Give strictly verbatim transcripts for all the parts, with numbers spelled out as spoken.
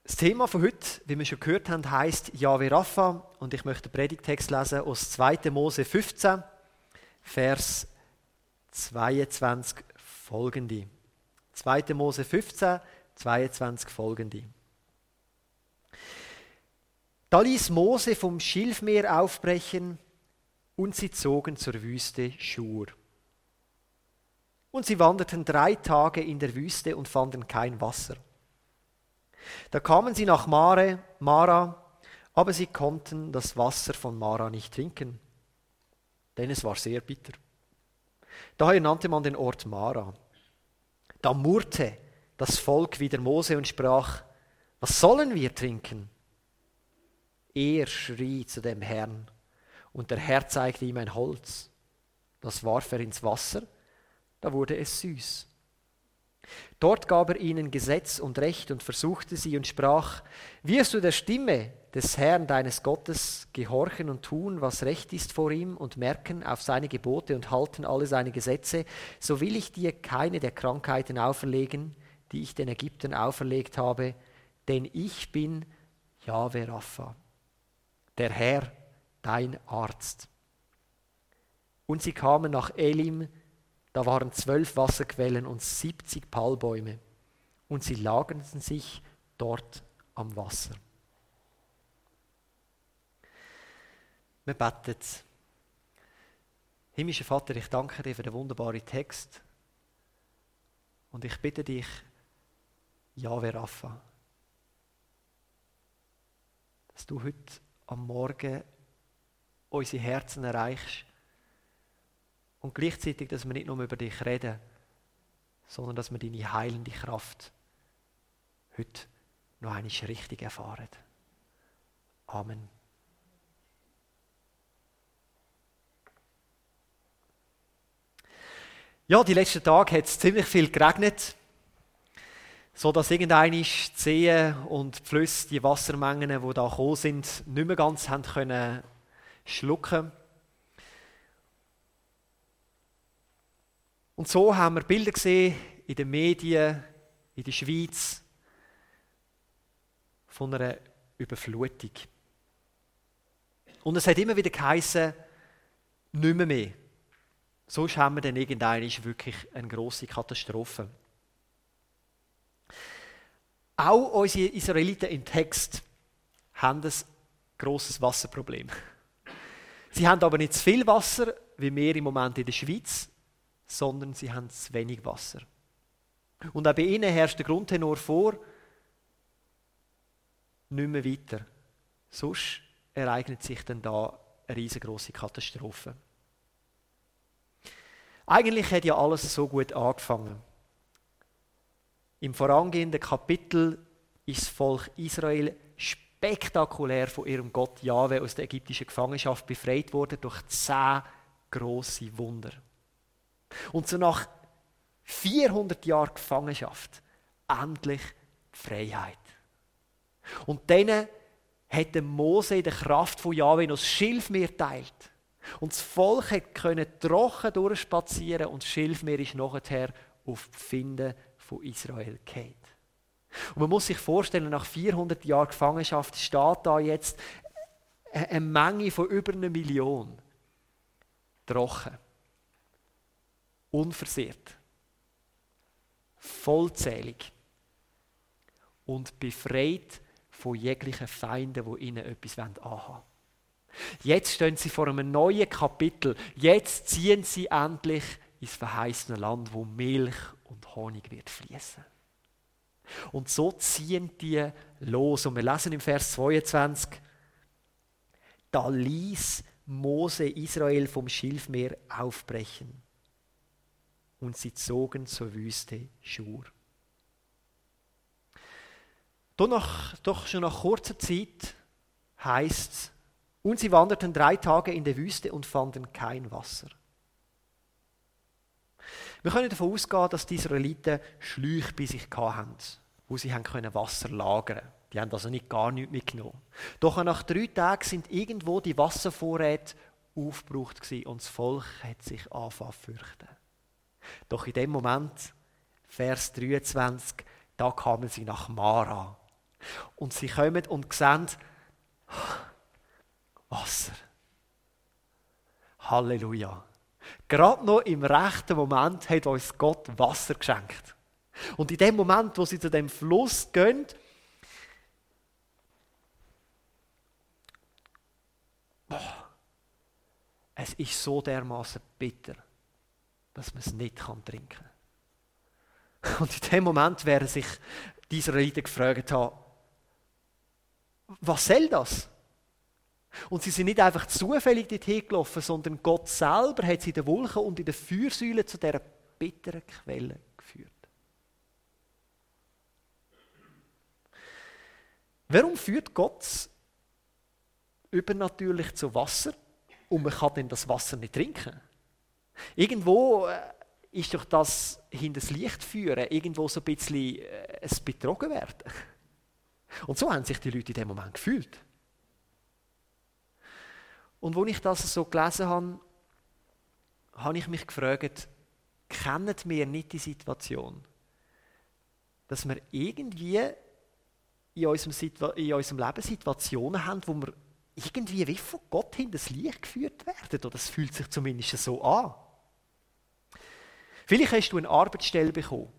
Das Thema von heute, wie wir schon gehört haben, heisst Jahwe Rapha und ich möchte den Predigtext lesen aus zweiter Mose fünfzehn, Vers zweiundzwanzig folgende. zweiter Mose fünfzehn, zweiundzwanzig folgende. Da ließ Mose vom Schilfmeer aufbrechen und sie zogen zur Wüste Schur. Und sie wanderten drei Tage in der Wüste und fanden kein Wasser. Da kamen sie nach Mare, Mara, aber sie konnten das Wasser von Mara nicht trinken, denn es war sehr bitter. Daher nannte man den Ort Mara. Da murrte das Volk wider Mose und sprach: Was sollen wir trinken? Er schrie zu dem Herrn, und der Herr zeigte ihm ein Holz. Das warf er ins Wasser, da wurde es süß. Dort gab er ihnen Gesetz und Recht und versuchte sie und sprach: Wirst du der Stimme des Herrn deines Gottes gehorchen und tun, was recht ist vor ihm, und merken auf seine Gebote und halten alle seine Gesetze, so will ich dir keine der Krankheiten auferlegen, die ich den Ägyptern auferlegt habe, denn ich bin Jahwe Rapha, der Herr, dein Arzt. Und sie kamen nach Elim. Da waren zwölf Wasserquellen und siebzig Palmbäume, und sie lagerten sich dort am Wasser. Wir beten. Himmlischer Vater, ich danke dir für den wunderbaren Text. Und ich bitte dich, Jahwe Rapha, dass du heute am Morgen unsere Herzen erreichst. Und gleichzeitig, dass wir nicht nur über dich reden, sondern dass wir deine heilende Kraft heute noch einmal richtig erfahren. Amen. Ja, die letzten Tage hat es ziemlich viel geregnet, so dass irgendwann die Seen und die Flüsse, die Wassermengen, die da gekommen sind, nicht mehr ganz haben können schlucken. Und so haben wir Bilder gesehen in den Medien, in der Schweiz, von einer Überflutung. Und es hat immer wieder geheissen, nicht mehr mehr. Sonst haben wir dann irgendwann wirklich eine grosse Katastrophe. Auch unsere Israeliten im Text haben ein grosses Wasserproblem. Sie haben aber nicht zu viel Wasser, wie wir im Moment in der Schweiz, sondern sie haben zu wenig Wasser. Und auch bei ihnen herrscht der Grundtenor vor, nicht mehr weiter. Sonst ereignet sich dann da eine riesengroße Katastrophe. Eigentlich hat ja alles so gut angefangen. Im vorangehenden Kapitel ist das Volk Israel spektakulär von ihrem Gott Jahwe aus der ägyptischen Gefangenschaft befreit worden durch zehn grosse Wunder. Und so nach vierhundert Jahren Gefangenschaft endlich die Freiheit. Und dann hat Mose in der Kraft von Jahwe noch das Schilfmeer geteilt. Und das Volk konnte trocken durchspazieren und das Schilfmeer ist nachher auf die Finden von Israel gefallen. Und man muss sich vorstellen, nach vierhundert Jahren Gefangenschaft steht da jetzt eine Menge von über einer Million trocken. Unversehrt, vollzählig und befreit von jeglichen Feinden, die ihnen etwas anhaben wollen. Jetzt stehen sie vor einem neuen Kapitel. Jetzt ziehen sie endlich ins verheißene Land, wo Milch und Honig wird fließen. Und so ziehen die los. Und wir lesen im Vers zweiundzwanzig: Da ließ Mose Israel vom Schilfmeer aufbrechen. Und sie zogen zur Wüste Schur. Doch, nach, doch schon nach kurzer Zeit heisst es, und sie wanderten drei Tage in der Wüste und fanden kein Wasser. Wir können davon ausgehen, dass die Israeliten Schläuche bei sich hatten, wo sie können Wasser lagern konnten. Die haben also nicht gar nichts mitgenommen. Doch nach drei Tagen sind irgendwo die Wasservorräte aufgebraucht gewesen und das Volk hat sich angefangen zu fürchten. Doch in dem Moment, Vers dreiundzwanzig, da kamen sie nach Mara. Und sie kommen und sehen Wasser. Halleluja. Gerade noch im rechten Moment hat uns Gott Wasser geschenkt. Und in dem Moment, wo sie zu dem Fluss gehen, boah, es ist so dermaßen bitter, dass man es nicht trinken kann. Und in dem Moment werden sich die Israeliten gefragt haben, was soll das? Und sie sind nicht einfach zufällig dorthin gelaufen, sondern Gott selber hat sie in den Wolken und in den Feuersäulen zu dieser bitteren Quelle geführt. Warum führt Gott übernatürlich zu Wasser und man kann dann das Wasser nicht trinken? Irgendwo ist doch das hinter das Licht führen, irgendwo so ein bisschen ein Betrogen werden. Und so haben sich die Leute in dem Moment gefühlt. Und als ich das so gelesen habe, habe ich mich gefragt, kennen wir nicht die Situation, dass wir irgendwie in unserem, Situa- in unserem Leben Situationen haben, wo wir irgendwie wie von Gott hinter das Licht geführt werden? Oder es fühlt sich zumindest so an. Vielleicht hast du eine Arbeitsstelle bekommen.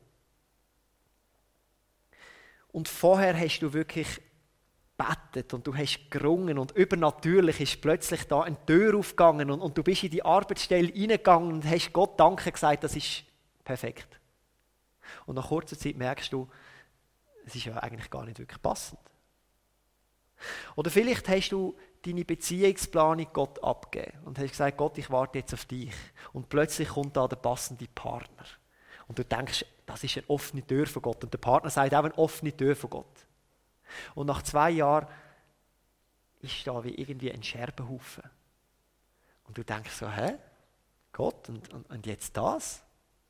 Und vorher hast du wirklich gebetet und du hast gerungen und übernatürlich ist plötzlich da eine Tür aufgegangen und, und du bist in die Arbeitsstelle reingegangen und hast Gott Danke gesagt, das ist perfekt. Und nach kurzer Zeit merkst du, es ist ja eigentlich gar nicht wirklich passend. Oder vielleicht hast du deine Beziehungsplanung Gott abgegeben und hast gesagt, Gott, ich warte jetzt auf dich. Und plötzlich kommt da der passende Partner. Und du denkst, das ist eine offene Tür von Gott. Und der Partner sagt auch eine offene Tür von Gott. Und nach zwei Jahren ist da wie irgendwie ein Scherbenhaufen. Und du denkst so, hä? Gott, und, und, und jetzt das?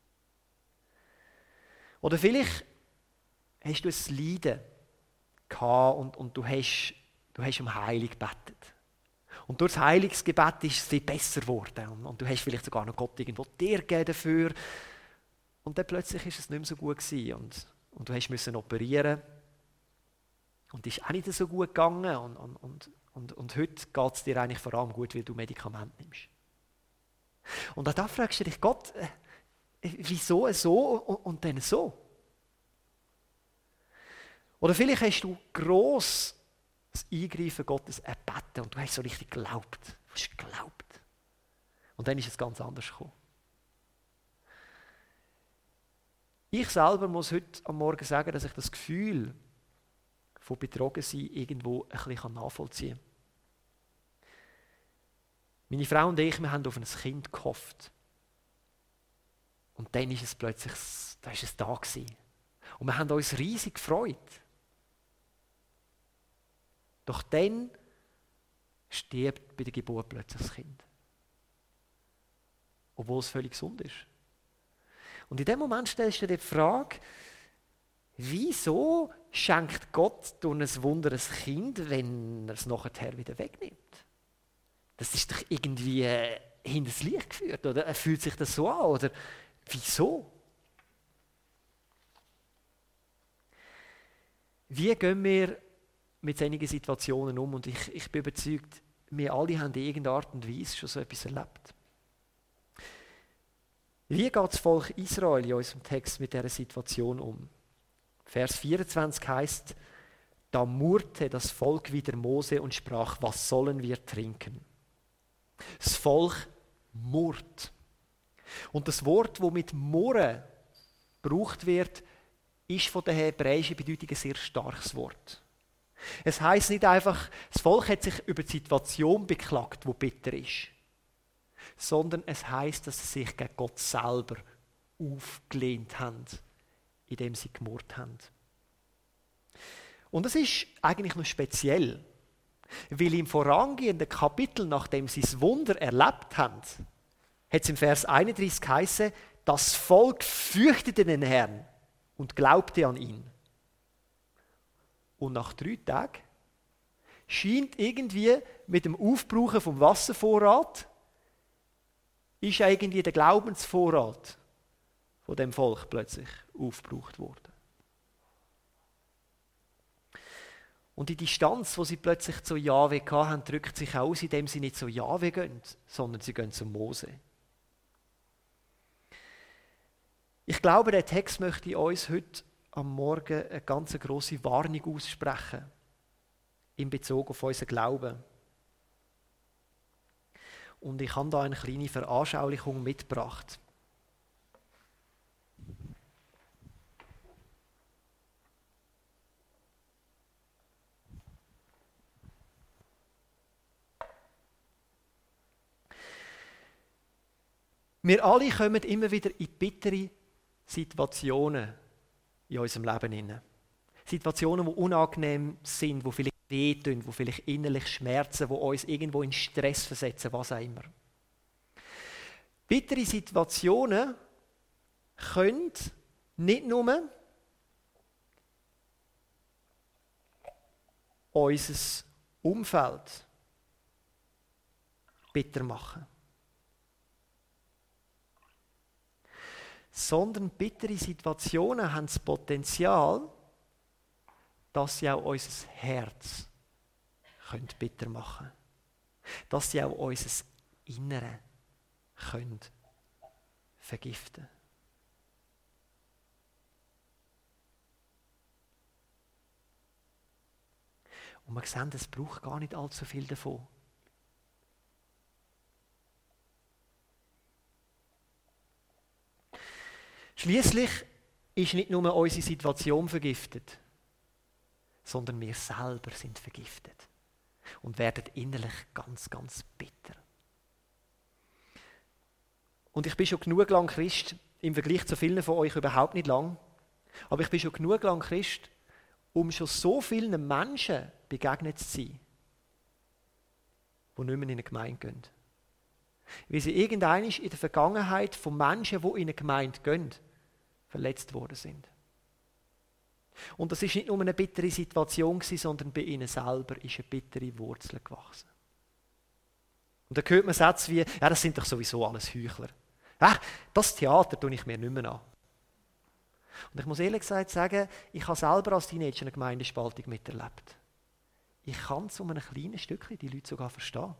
Oder vielleicht hast du ein Leiden gehabt und, und du hast, du hast um Heilung gebetet. Und durch das Heilungsgebet ist es viel besser geworden. Und, und du hast vielleicht sogar noch Gott irgendwo dir gegeben dafür. Und dann plötzlich ist es nicht mehr so gut gewesen. Und, und du hast müssen operieren. Und es ist auch nicht so gut gegangen. Und, und, und, und, und heute geht es dir eigentlich vor allem gut, weil du Medikamente nimmst. Und auch da fragst du dich, Gott, äh, wieso so und, und dann so? Oder vielleicht hast du gross das Eingreifen Gottes erbeten und du hast so richtig geglaubt. Du hast geglaubt. Und dann ist es ganz anders gekommen. Ich selber muss heute am Morgen sagen, dass ich das Gefühl von Betrogensein irgendwo ein bisschen nachvollziehen kann. Meine Frau und ich, wir haben auf ein Kind gehofft. Und dann ist es plötzlich, da ist es da gewesen. Und wir haben uns riesig gefreut. Doch dann stirbt bei der Geburt plötzlich das Kind. Obwohl es völlig gesund ist. Und in dem Moment stellst du dir die Frage, wieso schenkt Gott durch ein Wunder ein Kind, wenn er es nachher wieder wegnimmt? Das ist doch irgendwie äh, hinter das Licht geführt, oder? Fühlt sich das so an, oder wieso? Wie gehen wir mit solchen Situationen um? Und ich, ich bin überzeugt, wir alle haben in irgendeiner Art und Weise schon so etwas erlebt. Wie geht das Volk Israel in unserem Text mit dieser Situation um? Vers vierundzwanzig heißt: Da murrte das Volk wider Mose und sprach, was sollen wir trinken? Das Volk murrt. Und das Wort, das mit murren gebraucht wird, ist von der hebräischen Bedeutung ein sehr starkes Wort. Es heisst nicht einfach, das Volk hat sich über die Situation beklagt, die bitter ist, sondern es heisst, dass sie sich gegen Gott selber aufgelehnt haben, indem sie gemurrt haben. Und das ist eigentlich noch speziell, weil im vorangehenden Kapitel, nachdem sie das Wunder erlebt haben, hat es im Vers einunddreißig geheißen, das Volk fürchtete den Herrn und glaubte an ihn. Und nach drei Tagen scheint irgendwie mit dem Aufbrauchen vom Wasservorrat ist irgendwie der Glaubensvorrat von dem Volk plötzlich aufgebraucht worden. Und die Distanz, wo sie plötzlich zu Jahwe hatten, drückt sich aus, indem sie nicht zu Jahwe gehen, sondern sie gehen zu Mose. Ich glaube, der Text möchte uns heute am Morgen eine ganz grosse Warnung aussprechen in Bezug auf unseren Glauben. Und ich habe da eine kleine Veranschaulichung mitgebracht. Wir alle kommen immer wieder in bittere Situationen in unserem Leben hinein. Situationen, die unangenehm sind, die vielleicht wehtun, die vielleicht innerlich schmerzen, die uns irgendwo in Stress versetzen, was auch immer. Bittere Situationen können nicht nur unser Umfeld bitter machen, sondern bittere Situationen haben das Potenzial, dass sie auch unser Herz können bitter machen können. Dass sie auch unser Innere können vergiften. Und wir sehen, es braucht gar nicht allzu viel davon. Schließlich ist nicht nur unsere Situation vergiftet, sondern wir selber sind vergiftet und werden innerlich ganz, ganz bitter. Und ich bin schon genug lang Christ, im Vergleich zu vielen von euch überhaupt nicht lang, aber ich bin schon genug lang Christ, um schon so vielen Menschen begegnet zu sein, die nicht mehr in eine Gemeinde gehen. Weil sie irgendwann in der Vergangenheit von Menschen, die in eine Gemeinde gehen, verletzt worden sind. Und das ist nicht nur eine bittere Situation gewesen, sondern bei ihnen selber ist eine bittere Wurzel gewachsen. Und da hört man Sätze wie, ja, das sind doch sowieso alles Heuchler. Ja, das Theater tue ich mir nicht mehr an. Und ich muss ehrlich gesagt sagen, ich habe selber als Teenager eine Gemeindespaltung miterlebt. Ich kann zu einem kleinen Stückchen die Leute sogar verstehen.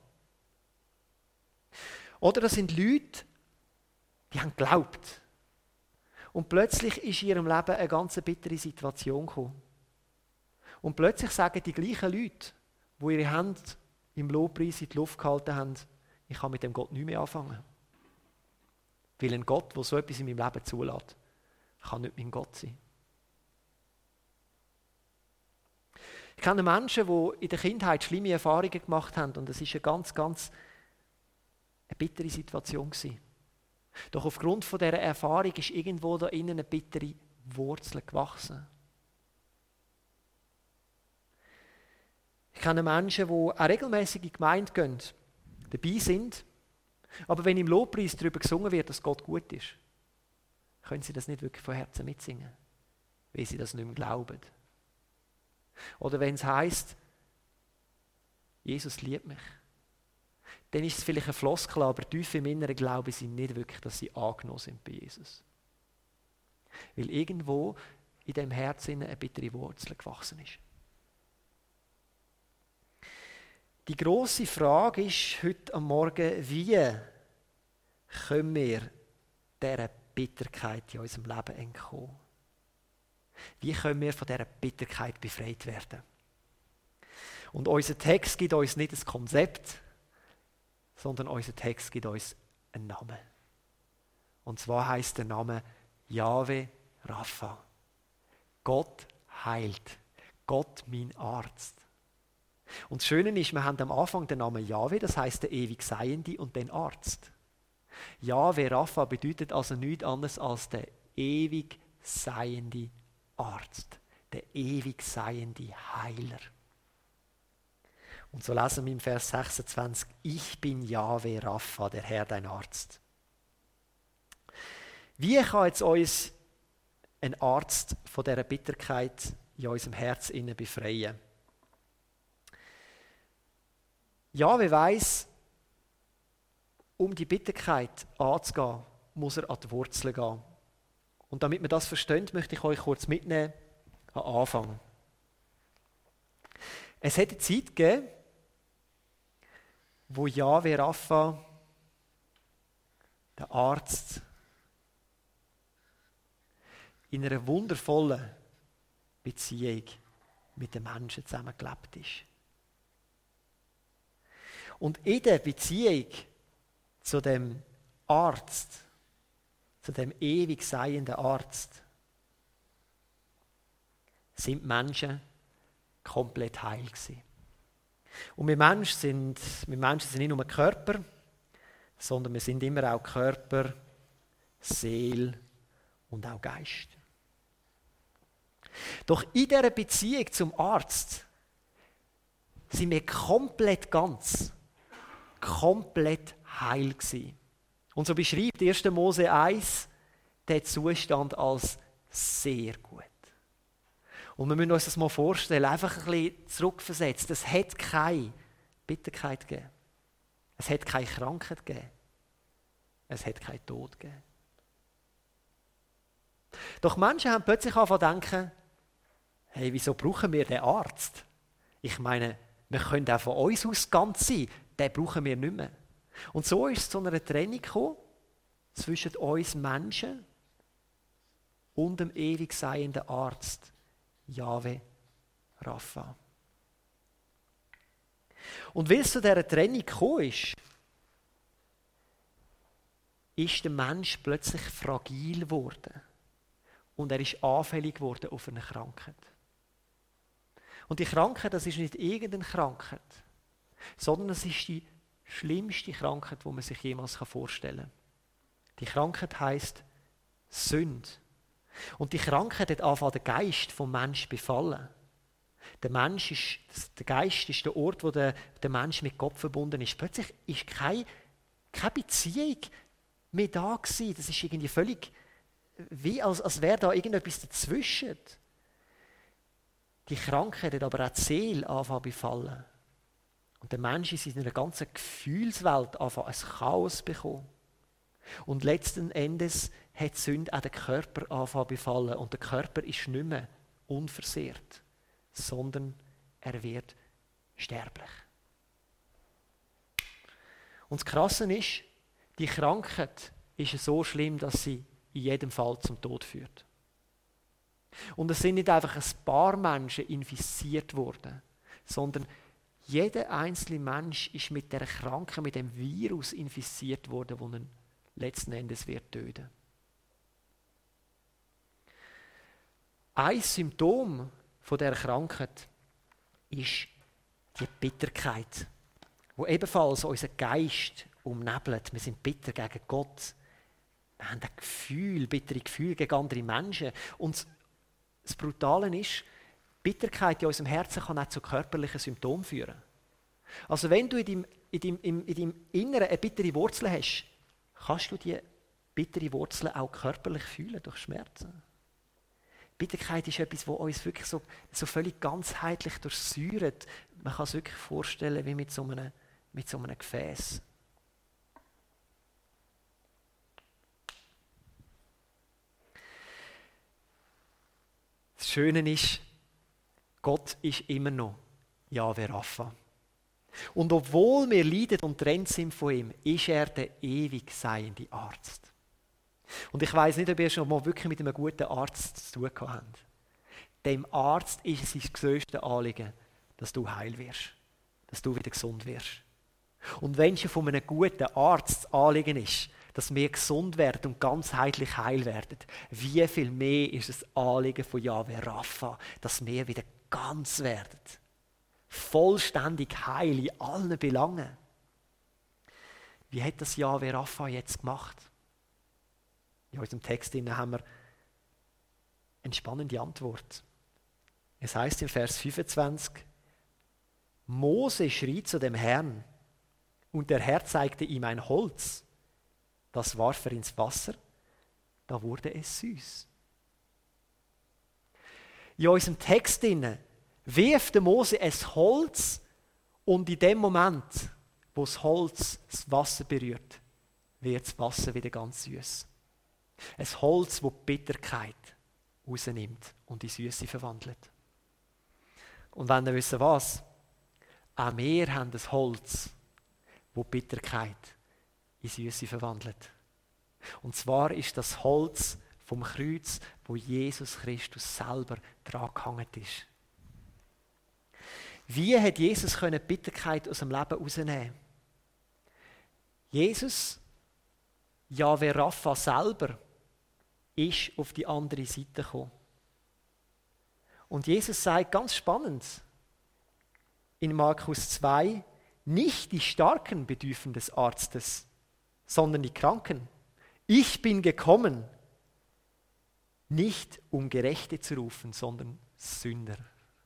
Oder das sind Leute, die haben geglaubt. Und plötzlich ist in ihrem Leben eine ganz bittere Situation gekommen. Und plötzlich sagen die gleichen Leute, die ihre Hände im Lobpreis in die Luft gehalten haben, ich kann mit dem Gott nicht mehr anfangen. Weil ein Gott, der so etwas in meinem Leben zulässt, kann nicht mein Gott sein. Ich kenne Menschen, die in der Kindheit schlimme Erfahrungen gemacht haben und es war eine ganz, ganz eine bittere Situation gewesen. Doch aufgrund von dieser Erfahrung ist irgendwo da innen eine bittere Wurzel gewachsen. Ich kenne Menschen, die auch regelmäßig in die Gemeinde gehen, dabei sind, aber wenn im Lobpreis darüber gesungen wird, dass Gott gut ist, können sie das nicht wirklich von Herzen mitsingen, weil sie das nicht mehr glauben. Oder wenn es heisst, Jesus liebt mich, dann ist es vielleicht ein Floskel, aber tief im Inneren glauben sie nicht wirklich, dass sie angenommen sind bei Jesus. Weil irgendwo in dem Herzen eine bittere Wurzel gewachsen ist. Die grosse Frage ist heute am Morgen, wie können wir dieser Bitterkeit in unserem Leben entkommen? Wie können wir von dieser Bitterkeit befreit werden? Und unser Text gibt uns nicht das Konzept, sondern unser Text gibt uns einen Namen. Und zwar heißt der Name Jahwe Rapha. Gott heilt. Gott mein Arzt. Und das Schöne ist, wir haben am Anfang den Namen Jahwe, das heißt der ewig Seiende und den Arzt. Jahwe Rapha bedeutet also nichts anderes als der ewig seiende Arzt, der ewig seiende Heiler. Und so lesen wir im Vers sechsundzwanzig, ich bin Jahwe Rapha, der Herr, dein Arzt. Wie kann jetzt uns ein Arzt von dieser Bitterkeit in unserem Herz innen befreien? Jahwe weiss, um die Bitterkeit anzugehen, muss er an die Wurzeln gehen. Und damit wir das verstehen, möchte ich euch kurz mitnehmen am Anfang. Es hat eine Zeit gegeben, wo Jahwe Rapha, der Arzt, in einer wundervollen Beziehung mit den Menschen zusammengelebt ist. Und in der Beziehung zu dem Arzt, zu dem ewig seienden Arzt, sind Menschen komplett heil gewesen. Und wir Menschen sind, wir Menschen sind nicht nur Körper, sondern wir sind immer auch Körper, Seele und auch Geist. Doch in dieser Beziehung zum Arzt sind wir komplett ganz, komplett heil gewesen. Und so beschreibt erster Mose eins den Zustand als sehr gut. Und wir müssen uns das mal vorstellen, einfach ein bisschen zurückversetzt. Es hat keine Bitterkeit gegeben. Es hat keine Krankheit gegeben. Es hat keinen Tod gegeben. Doch Menschen haben plötzlich angefangen zu denken, hey, wieso brauchen wir den Arzt? Ich meine, wir können auch von uns aus ganz sein, den brauchen wir nicht mehr. Und so ist es zu einer Trennung gekommen zwischen uns Menschen und dem ewig seienden Arzt, Jahwe Rapha. Und weil es zu dieser Trennung gekommen ist, ist der Mensch plötzlich fragil geworden. Und er ist anfällig geworden auf eine Krankheit. Und die Krankheit, das ist nicht irgendeine Krankheit, sondern es ist die schlimmste Krankheit, die man sich jemals vorstellen kann. Die Krankheit heisst Sünde. Und die Krankheit hat angefangen, den Geist vom Menschen befallen. Der Mensch ist, der Geist ist der Ort, wo der, der Mensch mit Gott verbunden ist. Plötzlich ist keine, keine Beziehung mehr da gewesen. Das ist irgendwie völlig, wie als, als wäre da irgendetwas dazwischen. Die Krankheit hat aber auch die Seele angefangen zu befallen. Und der Mensch ist in einer ganzen Gefühlswelt angefangen, ein Chaos bekommen. Und letzten Endes hat die Sünde auch den Körper angefangen zu befallen. Und der Körper ist nicht mehr unversehrt, sondern er wird sterblich. Und das Krasse ist, die Krankheit ist so schlimm, dass sie in jedem Fall zum Tod führt. Und es sind nicht einfach ein paar Menschen infiziert worden, sondern jeder einzelne Mensch ist mit der Krankheit, mit dem Virus infiziert worden, das ihn letzten Endes wird töten. Ein Symptom von dieser Krankheit ist die Bitterkeit, wo ebenfalls unseren Geist umnebelt. Wir sind bitter gegen Gott. Wir haben ein Gefühl, bittere Gefühle gegen andere Menschen. Und das Brutale ist, Bitterkeit in unserem Herzen kann auch zu körperlichen Symptomen führen. Also wenn du in deinem, in deinem, in deinem Inneren eine bittere Wurzel hast, kannst du die bittere Wurzel auch körperlich fühlen durch Schmerzen. Bitterkeit ist etwas, das uns wirklich so, so völlig ganzheitlich durchsäuert. Man kann es wirklich vorstellen wie mit so einem, mit so einem Gefäß. Das Schöne ist, Gott ist immer noch Jahwe Rapha. Und obwohl wir leiden und trennt sind von ihm, ist er der ewig seiende Arzt. Und ich weiss nicht, ob ihr schon mal wirklich mit einem guten Arzt zu tun gehabt habt. Dem Arzt ist es sein grösstes Anliegen, dass du heil wirst, dass du wieder gesund wirst. Und wenn es von einem guten Arzt das Anliegen ist, dass wir gesund werden und ganzheitlich heil werden, wie viel mehr ist es Anliegen von Jahwe Rapha, dass wir wieder ganz werden. Vollständig heil in allen Belangen. Wie hat das Jahwe Rapha jetzt gemacht? In unserem Text haben wir eine spannende Antwort. Es heißt im Vers fünfundzwanzig, Mose schrie zu dem Herrn, und der Herr zeigte ihm ein Holz. Das warf er ins Wasser, da wurde es süß. In unserem Text wirft der Mose ein Holz und in dem Moment, wo das Holz das Wasser berührt, wird das Wasser wieder ganz süß. Ein Holz, das die Bitterkeit rausnimmt und in Süße verwandelt. Und wenn ihr wisst was, auch wir haben das Holz, wo die Bitterkeit in Süße verwandelt. Und zwar ist das Holz vom Kreuz, wo Jesus Christus selber dran gehangen ist. Wie hat Jesus die Bitterkeit aus dem Leben herausnehmen? Jesus, Jahwe Rapha selber, ist auf die andere Seite gekommen. Und Jesus sagt ganz spannend in Markus zwei, nicht die Starken bedürfen des Arztes, sondern die Kranken. Ich bin gekommen, nicht um Gerechte zu rufen, sondern Sünder.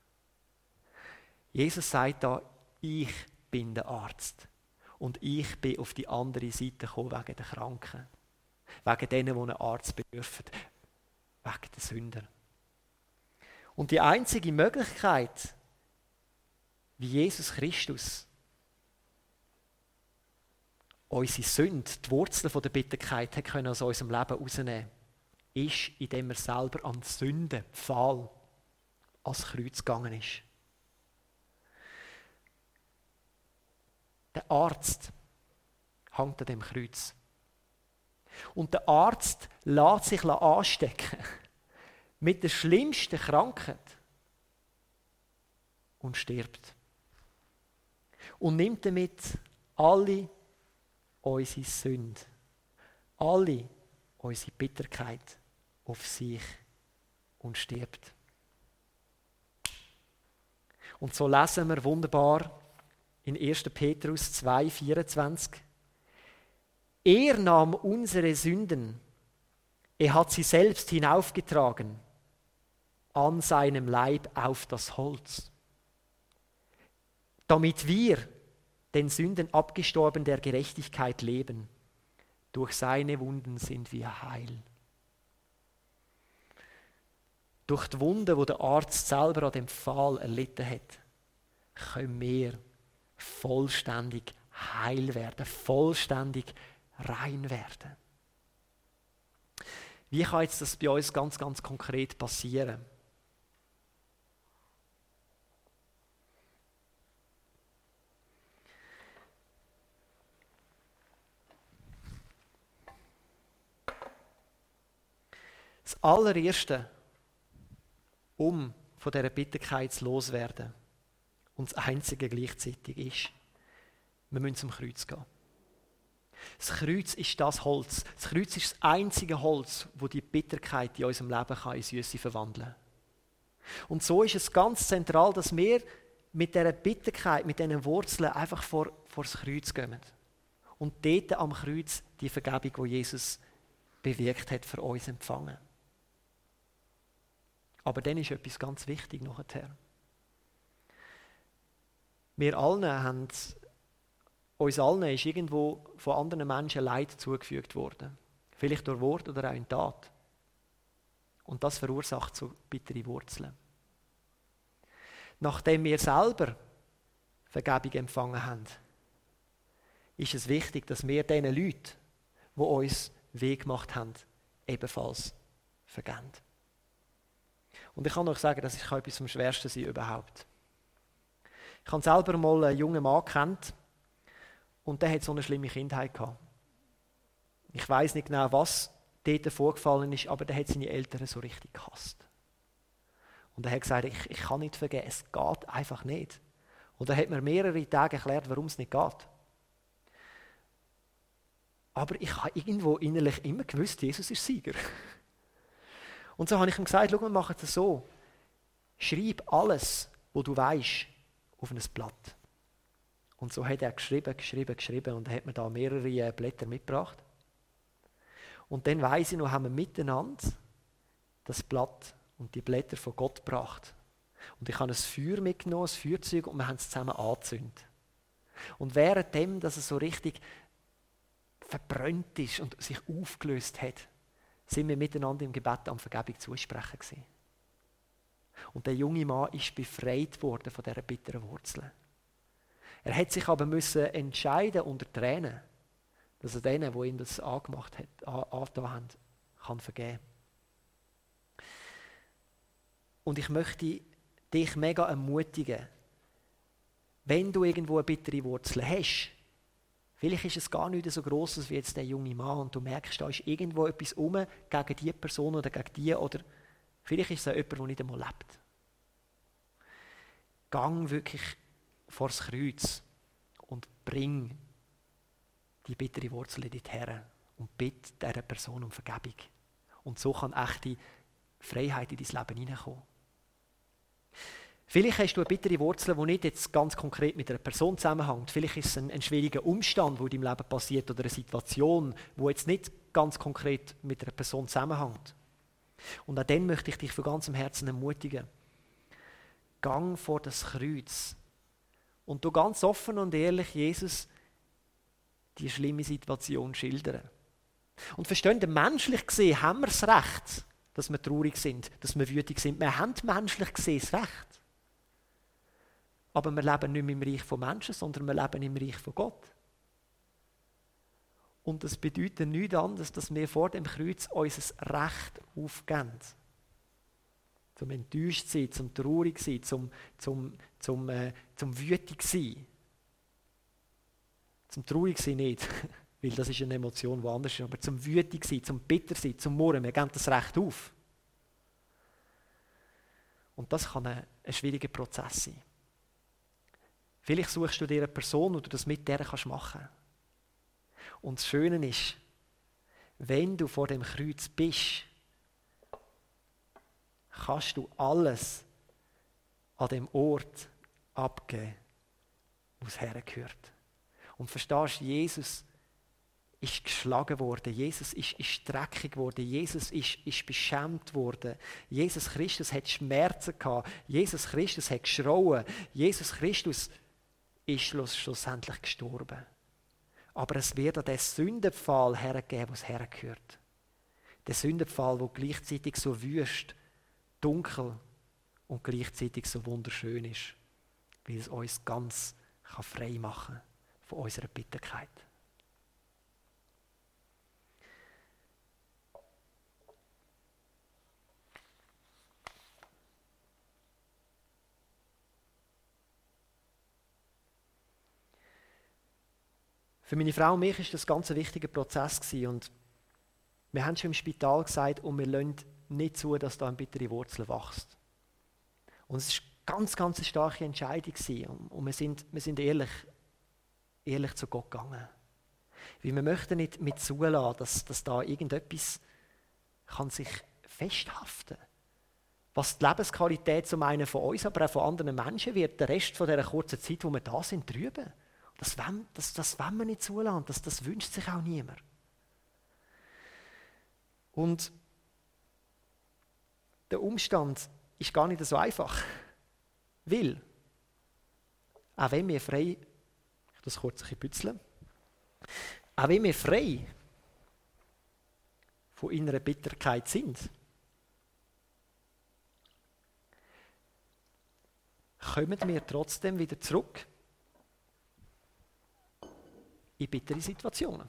Jesus sagt da, ich bin der Arzt. Und ich bin auf die andere Seite gekommen wegen der Kranken. Wegen denen, die einen Arzt bedürfen. Wegen der Sünder. Und die einzige Möglichkeit, wie Jesus Christus unsere Sünde, die Wurzeln der Bitterkeit, hat können aus unserem Leben herausnehmen, ist, indem er selber an die Sünde, Pfahl, ans Kreuz gegangen ist. Der Arzt hängt an dem Kreuz. Und der Arzt lässt sich anstecken mit der schlimmsten Krankheit und stirbt. Und nimmt damit alle unsere Sünde, alle unsere Bitterkeit auf sich und stirbt. Und so lesen wir wunderbar in erster Petrus zwei, vierundzwanzig. Er nahm unsere Sünden, er hat sie selbst hinaufgetragen, an seinem Leib auf das Holz, damit wir, den Sünden abgestorben der Gerechtigkeit leben. Durch seine Wunden sind wir heil. Durch die Wunden, die der Arzt selber an dem Pfahl erlitten hat, können wir vollständig heil werden, vollständig rein werden. Wie kann jetzt das bei uns ganz, ganz konkret passieren? Das allererste, um von dieser Bitterkeit loszuwerden, und das Einzige gleichzeitig ist, wir müssen zum Kreuz gehen. Das Kreuz ist das Holz. Das Kreuz ist das einzige Holz, das die Bitterkeit in unserem Leben kann in Süße verwandeln kann. Und so ist es ganz zentral, dass wir mit dieser Bitterkeit, mit diesen Wurzeln einfach vor, vor das Kreuz gehen. Und dort am Kreuz die Vergebung, die Jesus bewirkt hat, für uns empfangen. Aber dann ist etwas ganz wichtig nachher. Wir allen haben, uns allen ist irgendwo von anderen Menschen Leid zugefügt worden. Vielleicht durch Wort oder auch in Tat. Und das verursacht so bittere Wurzeln. Nachdem wir selber Vergebung empfangen haben, ist es wichtig, dass wir diesen Leuten, die uns weh gemacht haben, ebenfalls vergeben. Und ich kann euch sagen, das kann etwas vom Schwersten sein überhaupt. Ich habe selber mal einen jungen Mann kennt und der hat so eine schlimme Kindheit gehabt. Ich weiß nicht genau, was dort vorgefallen ist, aber der hat seine Eltern so richtig gehasst. Und er hat gesagt, ich, ich kann nicht vergeben, es geht einfach nicht. Und er hat mir mehrere Tage erklärt, warum es nicht geht. Aber ich habe irgendwo innerlich immer gewusst, Jesus ist Sieger. Und so habe ich ihm gesagt, schau, wir machen es so. Schreib alles, was du weißt, auf ein Blatt. Und so hat er geschrieben, geschrieben, geschrieben und er hat mir da mehrere Blätter mitgebracht. Und dann weiss ich noch, haben wir miteinander das Blatt und die Blätter von Gott gebracht. Und ich habe ein Feuer mitgenommen, ein Feuerzeug, und wir haben es zusammen angezündet. Und währenddem, dass es so richtig verbrannt ist und sich aufgelöst hat, sind wir miteinander im Gebet am Vergebung zusprechen gewesen. Und der junge Mann ist befreit worden von dieser bitteren Wurzel. Er hat sich aber müssen entscheiden unter Tränen, dass er denen, die ihm das angemacht hat, angetan haben, kann vergeben. Und ich möchte dich mega ermutigen, wenn du irgendwo eine bittere Wurzel hast, vielleicht ist es gar nicht so gross wie jetzt der junge Mann und du merkst, da ist irgendwo etwas um gegen diese Person oder gegen die oder vielleicht ist es auch jemand, der nicht einmal lebt. Gang wirklich vor das Kreuz und bring die bittere Wurzel dorthin und bitte dieser Person um Vergebung. Und so kann echte Freiheit in dein Leben hineinkommen. Vielleicht hast du eine bittere Wurzel, die nicht jetzt ganz konkret mit einer Person zusammenhängt. Vielleicht ist es ein, ein schwieriger Umstand, der in deinem Leben passiert oder eine Situation, die jetzt nicht ganz konkret mit einer Person zusammenhängt. Und auch dann möchte ich dich von ganzem Herzen ermutigen. Gang vor das Kreuz und du ganz offen und ehrlich Jesus die schlimme Situation schildern. Und verstehen, menschlich gesehen haben wir das Recht, dass wir traurig sind, dass wir wütend sind. Wir haben menschlich gesehen das Recht. Aber wir leben nicht mehr im Reich von Menschen, sondern wir leben im Reich von Gott. Und das bedeutet nichts anderes, dass wir vor dem Kreuz unser Recht aufgeben. Zum enttäuscht sein, zum traurig sein, zum, zum, zum, äh, zum wütig sein. Zum traurig sein nicht, weil das ist eine Emotion, die anders ist, aber zum wütig sein, zum bitter sein, zum murren, wir geben das Recht auf. Und das kann ein, ein schwieriger Prozess sein. Vielleicht suchst du dir eine Person, die du das mit der kannst machen. Und das Schöne ist, wenn du vor dem Kreuz bist, kannst du alles an dem Ort abgeben, wo es hergehört. Und verstehst du, Jesus ist geschlagen worden, Jesus ist, ist dreckig worden, Jesus ist, ist beschämt worden, Jesus Christus hat Schmerzen gehabt, Jesus Christus hat geschrauen, Jesus Christus ist schluss, schlussendlich gestorben. Aber es wird an den Sündenpfahl hergegeben, wo es hergehört. Der Sündenpfahl, der gleichzeitig so wüst, dunkel und gleichzeitig so wunderschön ist, weil es uns ganz kann frei machen kann von unserer Bitterkeit. Für meine Frau und mich war das ganz ein wichtiger Prozess gewesen. Und wir haben schon im Spital gesagt, und wir lassen nicht zu, dass da eine bittere Wurzel wächst. Und es war ganz, ganz eine starke Entscheidung gewesen. Und wir sind, wir sind ehrlich, ehrlich zu Gott gegangen. Weil wir möchten nicht mit zulassen, dass, dass da irgendetwas kann sich festhaften kann. Was die Lebensqualität zum einen von uns, aber auch von anderen Menschen wird, der Rest von dieser kurzen Zeit, wo wir da sind, drüben. Das wollen, das, das wollen wir nicht zulassen, das, das wünscht sich auch niemand. Und der Umstand ist gar nicht so einfach. Weil, auch wenn wir frei, ich das kurz ein bisschen bützeln, auch wenn wir frei von innerer Bitterkeit sind, kommen wir trotzdem wieder zurück in bittere Situationen.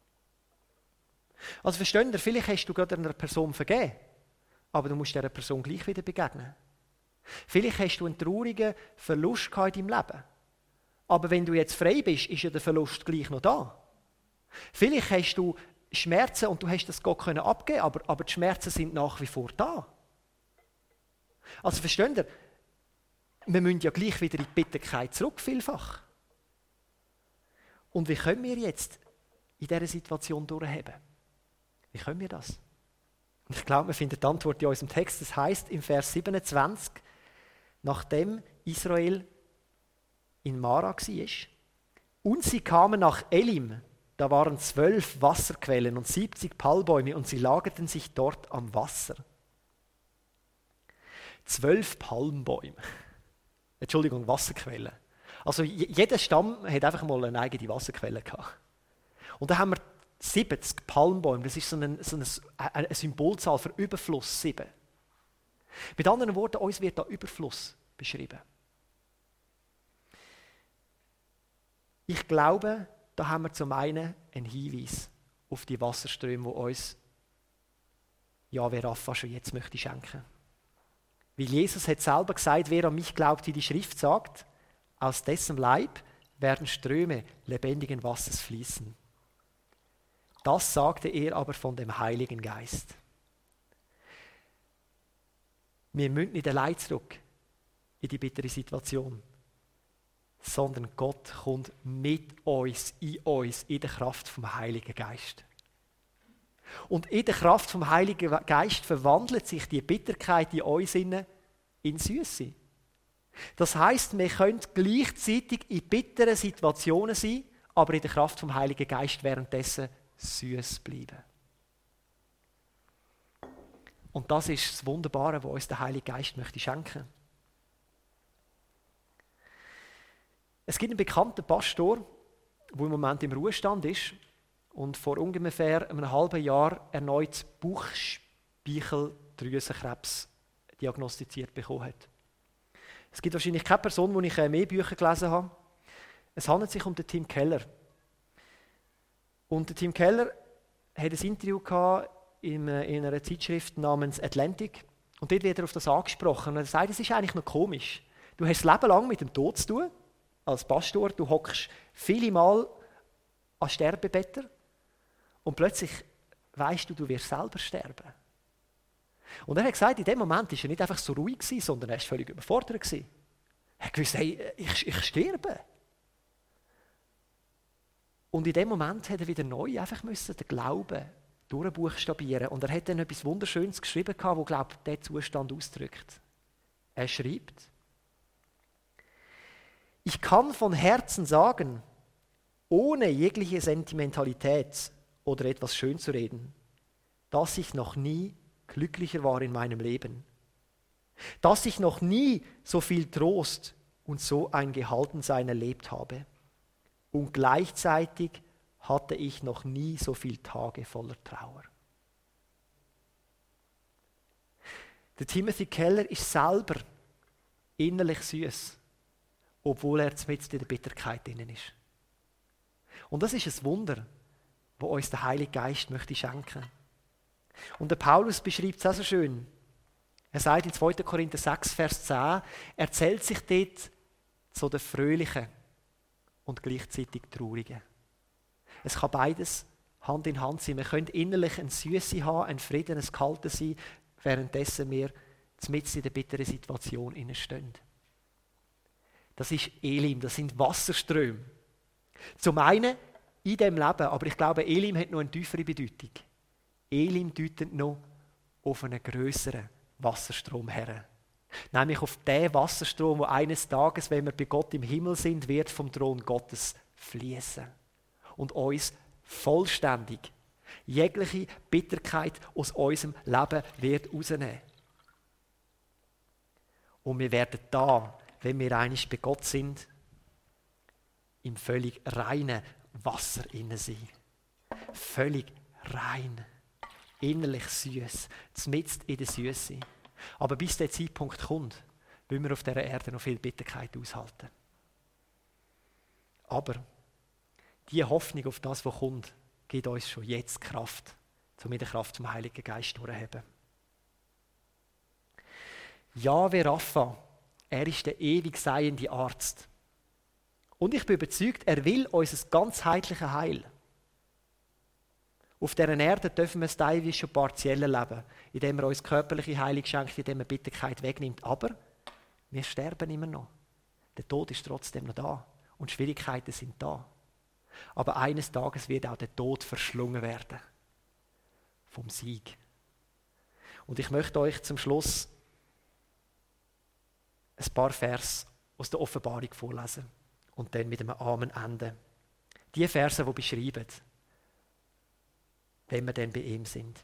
Also versteht ihr, vielleicht hast du gerade einer Person vergeben, aber du musst dieser Person gleich wieder begegnen. Vielleicht hast du einen traurigen Verlust gehabt in deinem Leben, aber wenn du jetzt frei bist, ist ja der Verlust gleich noch da. Vielleicht hast du Schmerzen und du hast das Gott können abgeben, aber, aber die Schmerzen sind nach wie vor da. Also versteht ihr, wir müssen ja gleich wieder in die Bitterkeit zurück, vielfach. Und wie können wir jetzt in dieser Situation durchheben? Wie können wir das? Und ich glaube, wir finden die Antwort in unserem Text. Das heißt im Vers siebenundzwanzig, nachdem Israel in Mara war, und sie kamen nach Elim, da waren zwölf Wasserquellen und siebzig Palmbäume und sie lagerten sich dort am Wasser. Zwölf Palmbäume. Entschuldigung, Wasserquellen. Also jeder Stamm hat einfach mal eine eigene Wasserquelle gehabt. Und da haben wir siebzig Palmbäume, das ist so eine, so eine, eine Symbolzahl für Überfluss, sieben. Mit anderen Worten, uns wird da Überfluss beschrieben. Ich glaube, da haben wir zum einen einen Hinweis auf die Wasserströme, die uns Jahwe Rapha schon jetzt möchte schenken. Weil Jesus hat selber gesagt, wer an mich glaubt, wie die Schrift sagt, aus dessen Leib werden Ströme lebendigen Wassers fließen. Das sagte er aber von dem Heiligen Geist. Wir müssen nicht allein zurück in die bittere Situation, sondern Gott kommt mit uns, in uns, in der Kraft vom Heiligen Geist. Und in der Kraft vom Heiligen Geist verwandelt sich die Bitterkeit in uns in Süße. Das heisst, wir können gleichzeitig in bitteren Situationen sein, aber in der Kraft vom Heiligen Geist währenddessen süß bleiben. Und das ist das Wunderbare, was uns der Heilige Geist möchte schenken. Es gibt einen bekannten Pastor, der im Moment im Ruhestand ist und vor ungefähr einem halben Jahr erneut Bauchspeicheldrüsenkrebs diagnostiziert bekommen hat. Es gibt wahrscheinlich keine Person, wo ich mehr Bücher gelesen habe. Es handelt sich um den Tim Keller. Und der Tim Keller hat ein Interview gehabt in einer Zeitschrift namens Atlantic. Und dort wird er auf das angesprochen. Und er sagt, es ist eigentlich noch komisch. Du hast das Leben lang mit dem Tod zu tun, als Pastor. Du hockst viele Mal an Sterbebetten und plötzlich weißt du, du wirst selber sterben. Und er hat gesagt, in dem Moment war er nicht einfach so ruhig, sondern er war völlig überfordert. Er hat gewusst, hey, ich, ich sterbe. Und in dem Moment hat er wieder neu einfach müssen den Glauben durchbuchstabieren. Und er hat dann etwas Wunderschönes geschrieben, das, glaube ich, diesen Zustand ausdrückt. Er schreibt: Ich kann von Herzen sagen, ohne jegliche Sentimentalität oder etwas schönzureden, dass ich noch nie glücklicher war in meinem Leben. Dass ich noch nie so viel Trost und so ein Gehaltensein erlebt habe. Und gleichzeitig hatte ich noch nie so viele Tage voller Trauer. Der Timothy Keller ist selber innerlich süß, obwohl er mitten in der Bitterkeit drin ist. Und das ist ein Wunder, das uns der Heilige Geist möchte schenken. Und der Paulus beschreibt es auch so schön. Er sagt in zweiter Korinther sechs, Vers zehn, er zählt sich dort zu den Fröhlichen und gleichzeitig Traurigen. Es kann beides Hand in Hand sein. Wir können innerlich ein Süße haben, ein Frieden, ein Kalten sein, währenddessen wir mitten in der bitteren Situation stehen. Das ist Elim, das sind Wasserströme. Zum einen in diesem Leben, aber ich glaube, Elim hat noch eine tiefere Bedeutung. Elim deutet noch auf einen grösseren Wasserstrom her. Nämlich auf den Wasserstrom, der eines Tages, wenn wir bei Gott im Himmel sind, wird vom Thron Gottes fließen und uns vollständig jegliche Bitterkeit aus unserem Leben wird rausnehmen. Und wir werden da, wenn wir einig bei Gott sind, im völlig reinen Wasser inne sein. Völlig rein. Innerlich süß, mitten in der Süße. Aber bis der Zeitpunkt kommt, wollen wir auf dieser Erde noch viel Bitterkeit aushalten. Aber die Hoffnung auf das, was kommt, gibt uns schon jetzt Kraft, um mit der Kraft zum Heiligen Geist durchzuheben. Jahwe Rapha, er ist der ewig seiende Arzt. Und ich bin überzeugt, er will unser ganzheitliches Heil. Auf dieser Erde dürfen wir es teilweise schon partiell leben, indem er uns körperliche Heilung schenkt, indem er Bitterkeit wegnimmt. Aber wir sterben immer noch. Der Tod ist trotzdem noch da und Schwierigkeiten sind da. Aber eines Tages wird auch der Tod verschlungen werden. Vom Sieg. Und ich möchte euch zum Schluss ein paar Vers aus der Offenbarung vorlesen und dann mit einem Amen enden. Die Verse, die beschreiben, wenn wir denn bei ihm sind.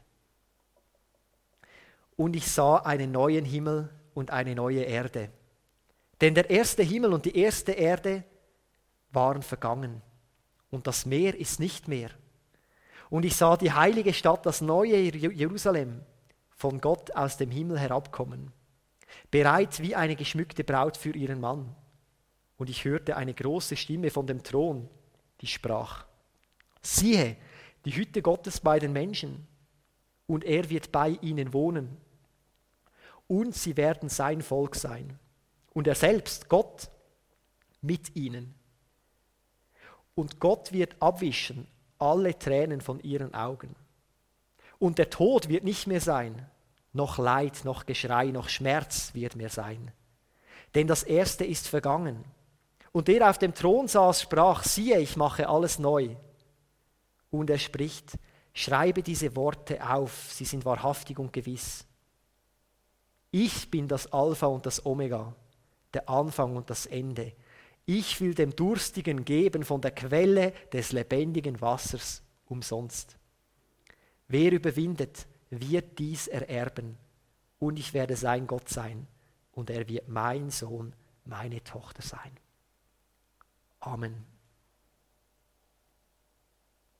Und ich sah einen neuen Himmel und eine neue Erde. Denn der erste Himmel und die erste Erde waren vergangen. Und das Meer ist nicht mehr. Und ich sah die heilige Stadt, das neue Jerusalem, von Gott aus dem Himmel herabkommen, bereit wie eine geschmückte Braut für ihren Mann. Und ich hörte eine große Stimme von dem Thron, die sprach: Siehe, die Hütte Gottes bei den Menschen, und er wird bei ihnen wohnen. Und sie werden sein Volk sein. Und er selbst, Gott, mit ihnen. Und Gott wird abwischen alle Tränen von ihren Augen. Und der Tod wird nicht mehr sein, noch Leid, noch Geschrei, noch Schmerz wird mehr sein. Denn das Erste ist vergangen. Und der auf dem Thron saß, sprach, siehe, ich mache alles neu. Und er spricht, schreibe diese Worte auf, sie sind wahrhaftig und gewiss. Ich bin das Alpha und das Omega, der Anfang und das Ende. Ich will dem Durstigen geben von der Quelle des lebendigen Wassers umsonst. Wer überwindet, wird dies ererben, und ich werde sein Gott sein, und er wird mein Sohn, meine Tochter sein. Amen.